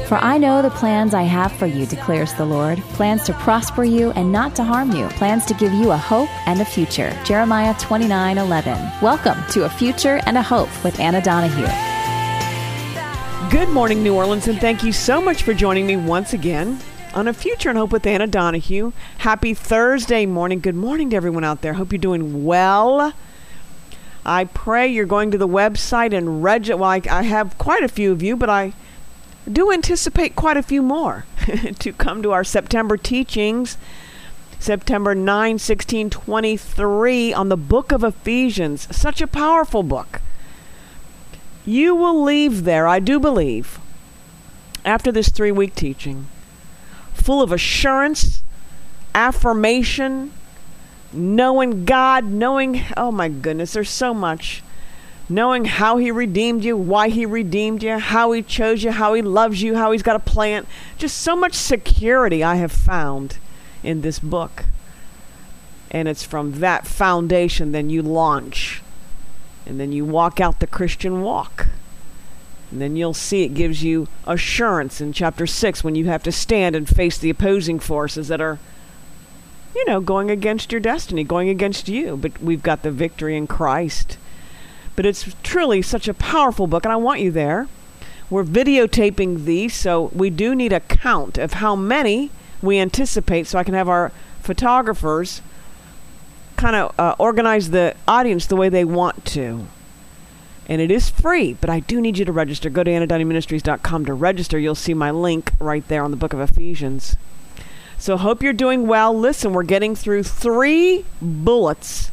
For I know the plans I have for you, declares the Lord, plans to prosper you and not to harm you, plans to give you a hope and a future. Jeremiah 29:11. Welcome to A Future and a Hope with Anna Donahue. Good morning, New Orleans, and thank you so much for joining me once again on A Future and Hope with Anna Donahue. Happy Thursday morning. Good morning to everyone out there. Hope you're doing well. I pray you're going to the website and register. Well, I have quite a few of you, but I do anticipate quite a few more to come to our September teachings, September 9, 16, 23 on the book of Ephesians. Such a powerful book. You will leave there, I do believe, after this 3-week teaching, full of assurance, affirmation, knowing God, knowing, oh my goodness, there's so much. Knowing how He redeemed you, why He redeemed you, how He chose you, how He loves you, how He's got a plan. Just so much security I have found in this book. And it's from that foundation then you launch. And then you walk out the Christian walk. And then you'll see it gives you assurance in chapter 6 when you have to stand and face the opposing forces that are, going against your destiny, going against you. But we've got the victory in Christ. But it's truly such a powerful book, and I want you there. We're videotaping these, so we do need a count of how many we anticipate so I can have our photographers kind of organize the audience the way they want to. And it is free, but I do need you to register. Go to AnnaDonahue.com to register. You'll see my link right there on the book of Ephesians. So hope you're doing well. Listen, we're getting through 3 bullets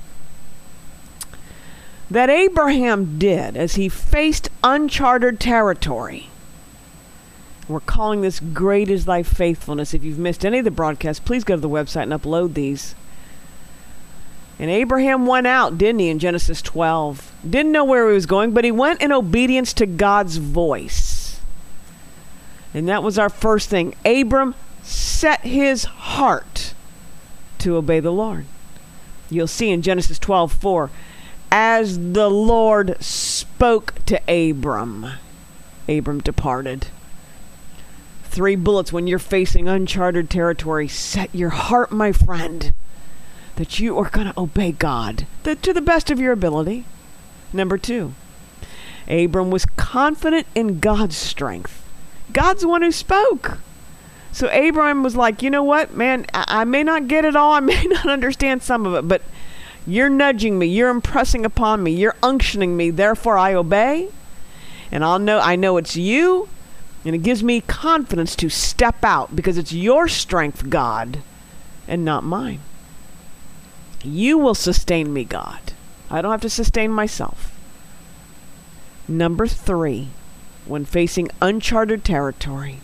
that Abraham did as he faced uncharted territory. We're calling this Great is Thy Faithfulness. If you've missed any of the broadcasts, please go to the website and upload these. And Abraham went out, didn't he, in Genesis 12? Didn't know where he was going, but he went in obedience to God's voice. And that was our first thing. Abram set his heart to obey the Lord. You'll see in Genesis 12:4, as the Lord spoke to Abram, Abram departed. 3 bullets when you're facing uncharted territory. Set your heart, my friend, that you are going to obey God to the best of your ability. Number 2, Abram was confident in God's strength. God's the one who spoke. So Abram was like, you know what, man, I may not get it all. I may not understand some of it, but you're nudging me. You're impressing upon me. You're unctioning me. Therefore, I obey. And I know it's you. And it gives me confidence to step out because it's your strength, God, and not mine. You will sustain me, God. I don't have to sustain myself. Number 3, when facing uncharted territory,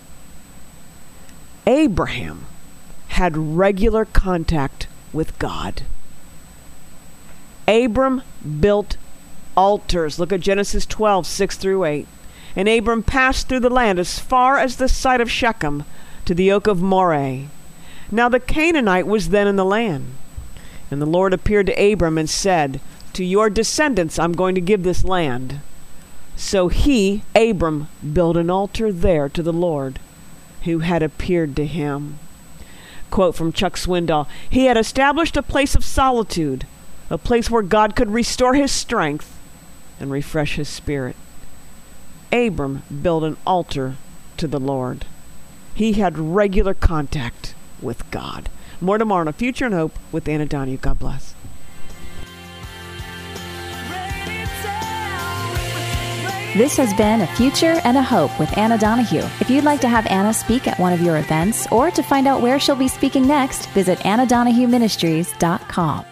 Abraham had regular contact with God. Abram built altars. Look at Genesis 12, 6 through 8. And Abram passed through the land as far as the site of Shechem to the oak of Moreh. Now the Canaanite was then in the land. And the Lord appeared to Abram and said, to your descendants I'm going to give this land. So he, Abram, built an altar there to the Lord who had appeared to him. Quote from Chuck Swindoll, he had established a place of solitude, a place where God could restore his strength and refresh his spirit. Abram built an altar to the Lord. He had regular contact with God. More tomorrow on A Future and Hope with Anna Donahue. God bless. This has been A Future and a Hope with Anna Donahue. If you'd like to have Anna speak at one of your events or to find out where she'll be speaking next, visit AnnaDonahueMinistries.com.